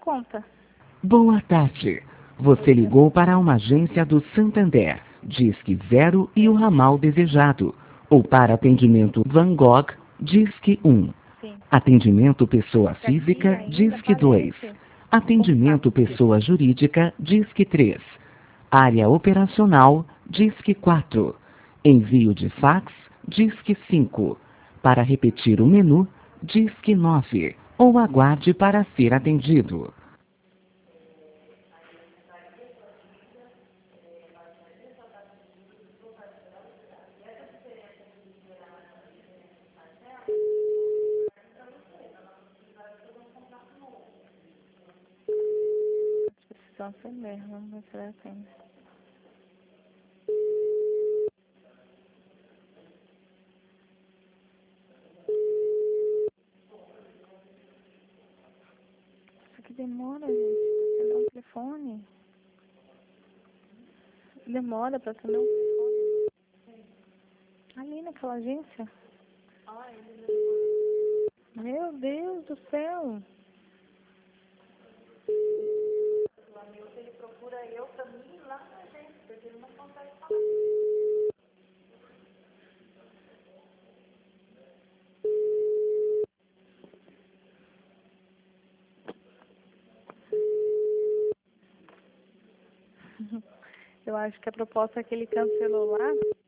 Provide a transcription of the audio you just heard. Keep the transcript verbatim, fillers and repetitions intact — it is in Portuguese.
conta. Boa tarde. Você ligou para uma agência do Santander. Disque zero e o ramal desejado. Ou para atendimento Van Gogh, Disque um. Sim. Atendimento pessoa Aqui física, ainda Disque dois. aparece Atendimento pessoa jurídica, Disque três. Área operacional, Disque quatro. Envio de fax, Disque cinco. Para repetir o menu, Disque nove. Ou aguarde para ser atendido. Precisão ser mesmo, vamos ver se ela atende. Isso que demora, gente, pra atender um telefone. Demora pra atender um telefone. Ali naquela agência. Meu Deus do céu. Ele procura eu pra mim lá na agência, porque ele não consegue falar. Eu acho que a proposta que ele cancelou lá